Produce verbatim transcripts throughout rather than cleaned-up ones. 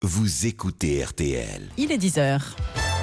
Vous écoutez R T L. Il est dix heures.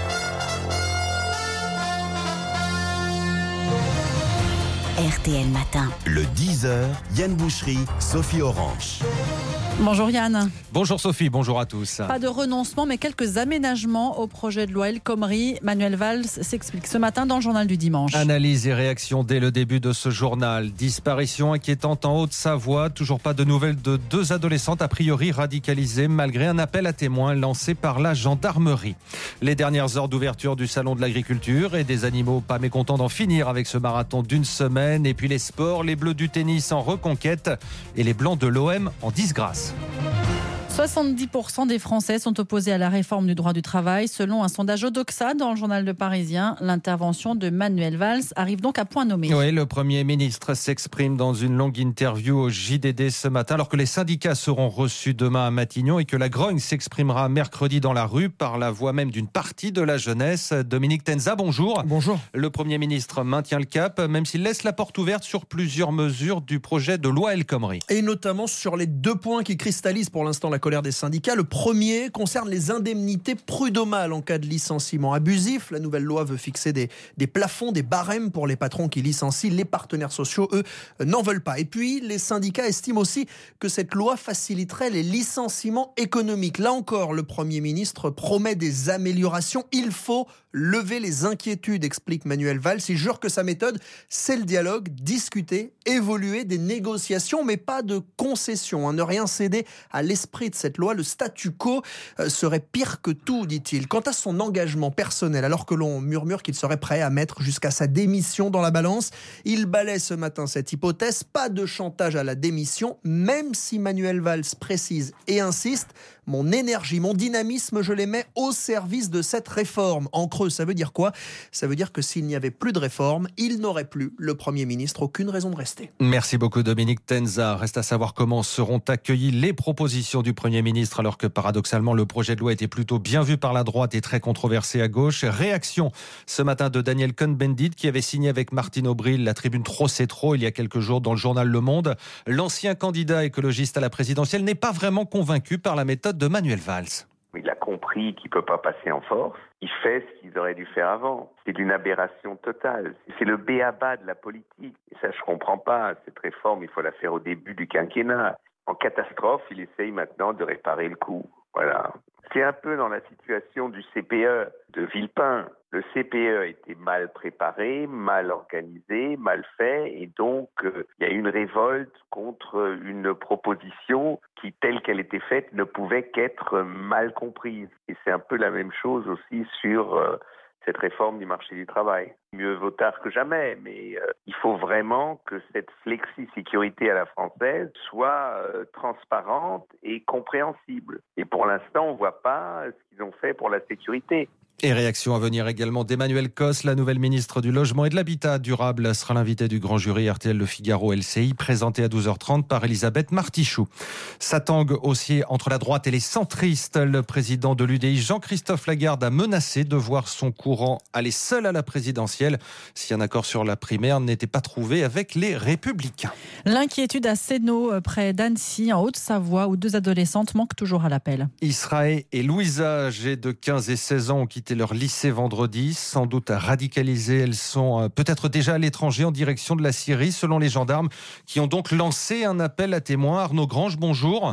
R T L Matin. Le dix heures, Yann Boucherie, Sophie Orange. Bonjour Yann. Bonjour Sophie, bonjour à tous. Pas de renoncement, mais quelques aménagements au projet de loi El Khomri. Manuel Valls s'explique ce matin dans le journal du dimanche. Analyse et réaction dès le début de ce journal. Disparition inquiétante en Haute-Savoie. Toujours pas de nouvelles de deux adolescentes a priori radicalisées malgré un appel à témoins lancé par la gendarmerie. Les dernières heures d'ouverture du salon de l'agriculture et des animaux pas mécontents d'en finir avec ce marathon d'une semaine. Et puis les sports, les bleus du tennis en reconquête et les blancs de l'O M en disgrâce. soixante-dix pour cent des Français sont opposés à la réforme du droit du travail. Selon un sondage Odoxa dans le journal Le Parisien, l'intervention de Manuel Valls arrive donc à point nommé. Oui, le Premier ministre s'exprime dans une longue interview au J D D ce matin, alors que les syndicats seront reçus demain à Matignon et que la grogne s'exprimera mercredi dans la rue par la voix même d'une partie de la jeunesse. Dominique Tenza, bonjour. Bonjour. Le Premier ministre maintient le cap, même s'il laisse la porte ouverte sur plusieurs mesures du projet de loi El Khomri. Et notamment sur les deux points qui cristallisent pour l'instant la colère des syndicats. Le premier concerne les indemnités prud'homales en cas de licenciement abusif. La nouvelle loi veut fixer des, des plafonds, des barèmes pour les patrons qui licencient. Les partenaires sociaux, eux, n'en veulent pas. Et puis, les syndicats estiment aussi que cette loi faciliterait les licenciements économiques. Là encore, le Premier ministre promet des améliorations. Il faut lever les inquiétudes, explique Manuel Valls. Il jure que sa méthode, c'est le dialogue, discuter, évoluer, des négociations, mais pas de concessions. Hein. Ne rien céder à l'esprit de cette loi. Le statu quo euh, serait pire que tout, dit-il. Quant à son engagement personnel, alors que l'on murmure qu'il serait prêt à mettre jusqu'à sa démission dans la balance, il balaie ce matin cette hypothèse. Pas de chantage à la démission, même si Manuel Valls précise et insiste: mon énergie, mon dynamisme, je les mets au service de cette réforme. En creux, ça veut dire quoi ? Ça veut dire que s'il n'y avait plus de réforme, il n'aurait plus, le Premier ministre, aucune raison de rester. Merci beaucoup Dominique Tenza. Reste à savoir comment seront accueillies les propositions du Premier ministre, alors que paradoxalement le projet de loi était plutôt bien vu par la droite et très controversé à gauche. Réaction ce matin de Daniel Cohn-Bendit qui avait signé avec Martine Aubry la tribune Trop c'est trop il y a quelques jours dans le journal Le Monde. L'ancien candidat écologiste à la présidentielle n'est pas vraiment convaincu par la méthode de Manuel Valls. Il a compris qu'il ne peut pas passer en force. Il fait ce qu'ils auraient dû faire avant. C'est d'une aberration totale. C'est le b.a.-ba de la politique. Et ça, je ne comprends pas. Cette réforme, il faut la faire au début du quinquennat. En catastrophe, il essaye maintenant de réparer le coup. Voilà. C'est un peu dans la situation du C P E de Villepin. Le C P E était mal préparé, mal organisé, mal fait, et donc euh, il y a une révolte contre une proposition qui, telle qu'elle était faite, ne pouvait qu'être mal comprise. Et c'est un peu la même chose aussi sur euh, cette réforme du marché du travail. Mieux vaut tard que jamais, mais euh, il faut vraiment que cette flexi-sécurité à la française soit euh, transparente et compréhensible. Et pour l'instant, on ne voit pas ce qu'ils ont fait pour la sécurité. Et réaction à venir également d'Emmanuelle Cos, la nouvelle ministre du Logement et de l'Habitat durable sera l'invitée du grand jury R T L Le Figaro L C I, présenté à douze heures trente par Elisabeth Martichoux. Ça tangue aussi entre la droite et les centristes. Le président de l'U D I, Jean-Christophe Lagarde, a menacé de voir son courant aller seul à la présidentielle si un accord sur la primaire n'était pas trouvé avec les Républicains. L'inquiétude à Sénaux, près d'Annecy, en Haute-Savoie, où deux adolescentes manquent toujours à l'appel. Israël et Louisa, âgées de quinze et seize ans, ont quitté leur lycée vendredi, sans doute radicalisées. Elles sont peut-être déjà à l'étranger en direction de la Syrie, selon les gendarmes, qui ont donc lancé un appel à témoins. Arnaud Grange, bonjour.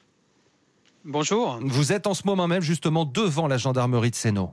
Bonjour. Vous êtes en ce moment même justement devant la gendarmerie de Sénaux.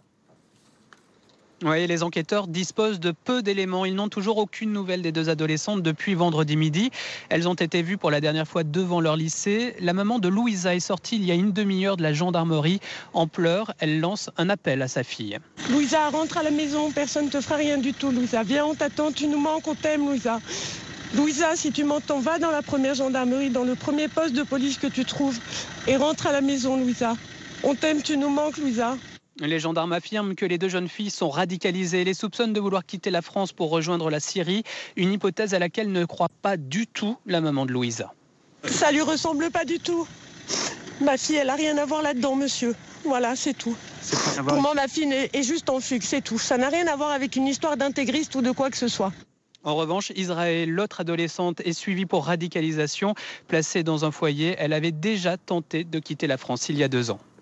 Oui, les enquêteurs disposent de peu d'éléments. Ils n'ont toujours aucune nouvelle des deux adolescentes depuis vendredi midi. Elles ont été vues pour la dernière fois devant leur lycée. La maman de Louisa est sortie il y a une demi-heure de la gendarmerie. En pleurs, elle lance un appel à sa fille. Louisa, rentre à la maison, personne ne te fera rien du tout, Louisa. Viens, on t'attend, tu nous manques, on t'aime, Louisa. Louisa, si tu m'entends, va dans la première gendarmerie, dans le premier poste de police que tu trouves, et rentre à la maison, Louisa. On t'aime, tu nous manques, Louisa. Les gendarmes affirment que les deux jeunes filles sont radicalisées et les soupçonnent de vouloir quitter la France pour rejoindre la Syrie, une hypothèse à laquelle ne croit pas du tout la maman de Louisa. Ça lui ressemble pas du tout. Ma fille, elle a rien à voir là-dedans, monsieur. Voilà, c'est tout. C'est Pour moi, ma fille est juste en fugue, c'est tout. Ça n'a rien à voir avec une histoire d'intégriste ou de quoi que ce soit. En revanche, Israël, l'autre adolescente, est suivie pour radicalisation. Placée dans un foyer, elle avait déjà tenté de quitter la France il y a deux ans.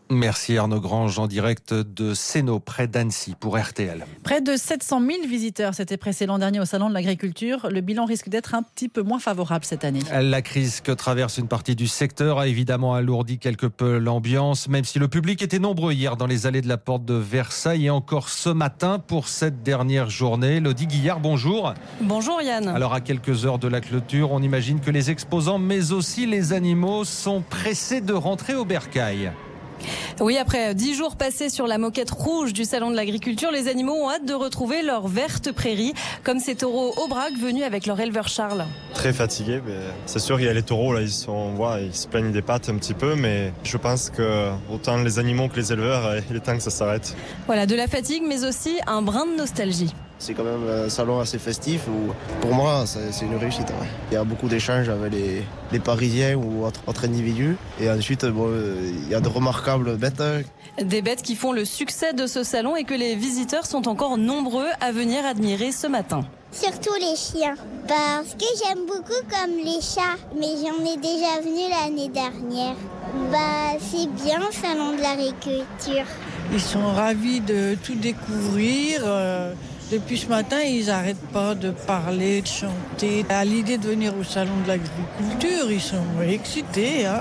Merci Arnaud Grange en direct de Sénaux, près d'Annecy, pour R T L. Près de sept cent mille visiteurs s'étaient pressés l'an dernier au Salon de l'Agriculture. Le bilan risque d'être un petit peu moins favorable cette année. La crise que traverse une partie du secteur a évidemment alourdi quelque peu l'ambiance, même si le public était nombreux hier dans les allées de la porte de Versailles et encore ce matin pour cette dernière journée. Elodie Guillard, bonjour. Bonjour Yann. Alors à quelques heures de la clôture, on imagine que les exposants, mais aussi les animaux, sont pressés de rentrer au bercail. Oui, après dix jours passés sur la moquette rouge du Salon de l'Agriculture, les animaux ont hâte de retrouver leur verte prairie, comme ces taureaux Aubrac venus avec leur éleveur Charles. Très fatigué, mais c'est sûr, il y a les taureaux, là, ils, sont, on voit, ils se plaignent des pattes un petit peu, mais je pense que autant les animaux que les éleveurs, il est temps que ça s'arrête. Voilà, de la fatigue, mais aussi un brin de nostalgie. C'est quand même un salon assez festif où, pour moi, c'est une réussite. Ouais. Il y a beaucoup d'échanges avec les, les Parisiens ou autres, autres individus. Et ensuite, bon, il y a de remarquables bêtes. Des bêtes qui font le succès de ce salon et que les visiteurs sont encore nombreux à venir admirer ce matin. Surtout les chiens, parce que j'aime beaucoup comme les chats, mais j'en ai déjà venu l'année dernière. Bah, c'est bien le salon de l'agriculture. Ils sont ravis de tout découvrir. Euh... Depuis ce matin, ils n'arrêtent pas de parler, de chanter. À l'idée de venir au Salon de l'Agriculture, ils sont excités. Hein.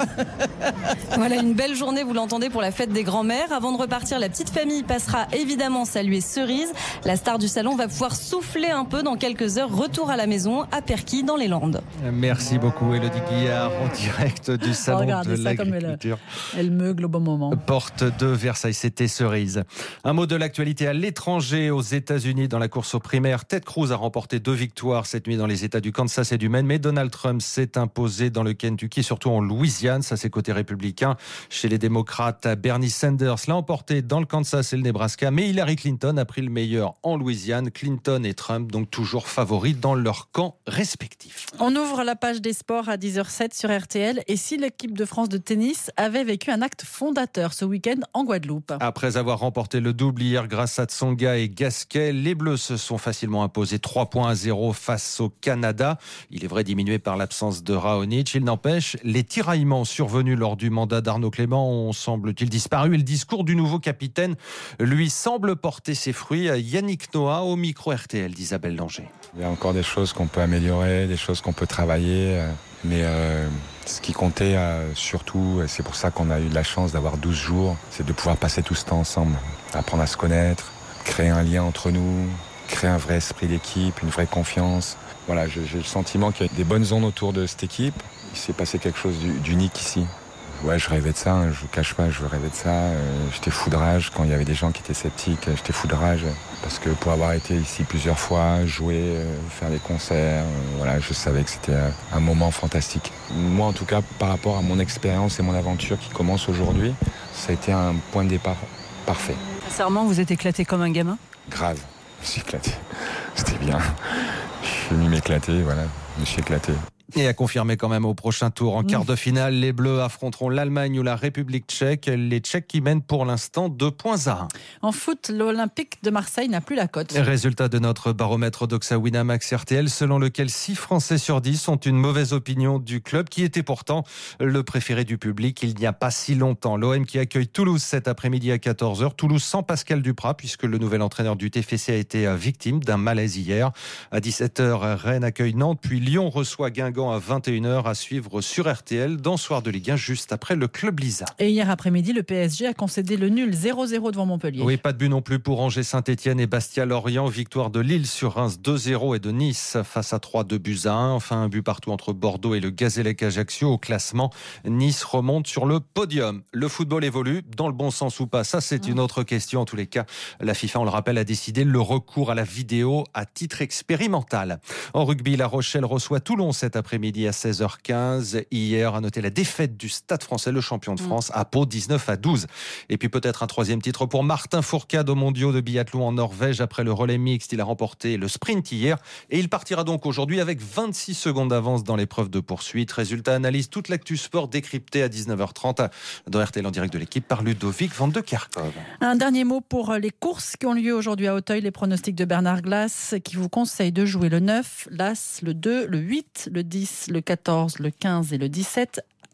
Voilà une belle journée, vous l'entendez, pour la fête des grands-mères. Avant de repartir, la petite famille passera évidemment saluer Cerise. La star du salon va pouvoir souffler un peu dans quelques heures. Retour à la maison à Perquis, dans les Landes. Merci beaucoup Elodie Guillard, en direct du Salon Regardez de ça l'Agriculture. Comme elle, elle meugle au bon moment. Porte de Versailles, c'était Cerise. Un mot de l'actualité à l'étranger, aux États-Unis. Dans la course aux primaires, Ted Cruz a remporté deux victoires cette nuit dans les États du Kansas et du Maine, mais Donald Trump s'est imposé dans le Kentucky, surtout en Louisiane. Ça, c'est côté républicain. Chez les démocrates, Bernie Sanders l'a emporté dans le Kansas et le Nebraska, mais Hillary Clinton a pris le meilleur en Louisiane. Clinton et Trump, donc toujours favoris dans leur camp respectif. On ouvre la page des sports à dix heures zéro sept sur R T L. Et si l'équipe de France de tennis avait vécu un acte fondateur ce week-end en Guadeloupe? Après avoir remporté le double hier grâce à Tsonga et Gasquet, les Bleus se sont facilement imposés trois points à zéro face au Canada. Il est vrai diminué par l'absence de Raonic. Il n'empêche, les tiraillements survenus lors du mandat d'Arnaud Clément ont, semble-t-il, disparu. Et le discours du nouveau capitaine lui semble porter ses fruits. Yannick Noah au micro R T L d'Isabelle Langer. Il y a encore des choses qu'on peut améliorer, des choses qu'on peut travailler. Mais euh, ce qui comptait euh, surtout, et c'est pour ça qu'on a eu de la chance d'avoir douze jours, c'est de pouvoir passer tout ce temps ensemble, apprendre à se connaître, créer un lien entre nous, créer un vrai esprit d'équipe, une vraie confiance. Voilà, j'ai, j'ai le sentiment qu'il y a des bonnes ondes autour de cette équipe. Il s'est passé quelque chose d'unique ici. Ouais, je rêvais de ça, hein, je vous cache pas, je rêvais de ça. Euh, j'étais fou de rage quand il y avait des gens qui étaient sceptiques. J'étais fou de rage parce que pour avoir été ici plusieurs fois, jouer, euh, faire des concerts, euh, voilà, je savais que c'était un moment fantastique. Moi, en tout cas, par rapport à mon expérience et mon aventure qui commence aujourd'hui, ça a été un point de départ parfait. Sincèrement, vous êtes éclaté comme un gamin ? Grave, je me suis éclaté. C'était bien. Je suis venu m'éclater, voilà, je me suis éclaté. Et à confirmer quand même au prochain tour. En quart de finale, les Bleus affronteront l'Allemagne ou la République tchèque. Les Tchèques qui mènent pour l'instant deux points à un. En foot, l'Olympique de Marseille n'a plus la cote. Résultat de notre baromètre Doxa Winamax R T L, selon lequel six Français sur dix ont une mauvaise opinion du club, qui était pourtant le préféré du public il n'y a pas si longtemps. L'O M qui accueille Toulouse cet après-midi à quatorze heures. Toulouse sans Pascal Duprat, puisque le nouvel entraîneur du T F C a été victime d'un malaise hier. À dix-sept heures, Rennes accueille Nantes, puis Lyon reçoit Guingamp à vingt et une heures, à suivre sur R T L dans Soir de Ligue un, juste après le Club Lisa. Et hier après-midi, le P S G a concédé le nul zéro zéro devant Montpellier. Oui, pas de but non plus pour Angers Saint-Etienne et Bastia-Lorient. Victoire de Lille sur Reims deux zéro et de Nice face à trois, deux buts à un. Enfin, un but partout entre Bordeaux et le Gazélec Ajaccio. Au classement, Nice remonte sur le podium. Le football évolue, dans le bon sens ou pas, ça c'est une autre question. En tous les cas, la FIFA, on le rappelle, a décidé le recours à la vidéo à titre expérimental. En rugby, La Rochelle reçoit Toulon cet après-midi à seize heures quinze. Hier, à noter la défaite du Stade français, le champion de France, à Pau, dix-neuf à douze. Et puis peut-être un troisième titre pour Martin Fourcade aux mondiaux de biathlon en Norvège. Après le relais mixte, il a remporté le sprint hier. Et il partira donc aujourd'hui avec vingt-six secondes d'avance dans l'épreuve de poursuite. Résultat, analyse, toute l'actu sport décryptée à dix-neuf heures trente dans R T L en direct de l'équipe par Ludovic Van de Kerkhove. Un dernier mot pour les courses qui ont lieu aujourd'hui à Auteuil. Les pronostics de Bernard Glass qui vous conseille de jouer le neuf, l'As, le deux, le huit, le dix, le quatorze, le quinze et le dix-sept.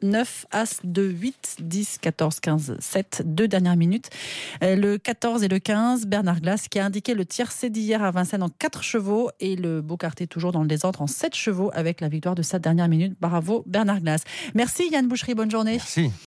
neuf, As, deux, huit, dix, quatorze, quinze, sept. Deux dernières minutes. Le quatorze et le quinze, Bernard Glass qui a indiqué le tiercé d'hier à Vincennes en quatre chevaux et le beau quartier toujours dans le désordre en sept chevaux avec la victoire de sa dernière minute. Bravo Bernard Glass. Merci Yann Boucherie, bonne journée. Merci.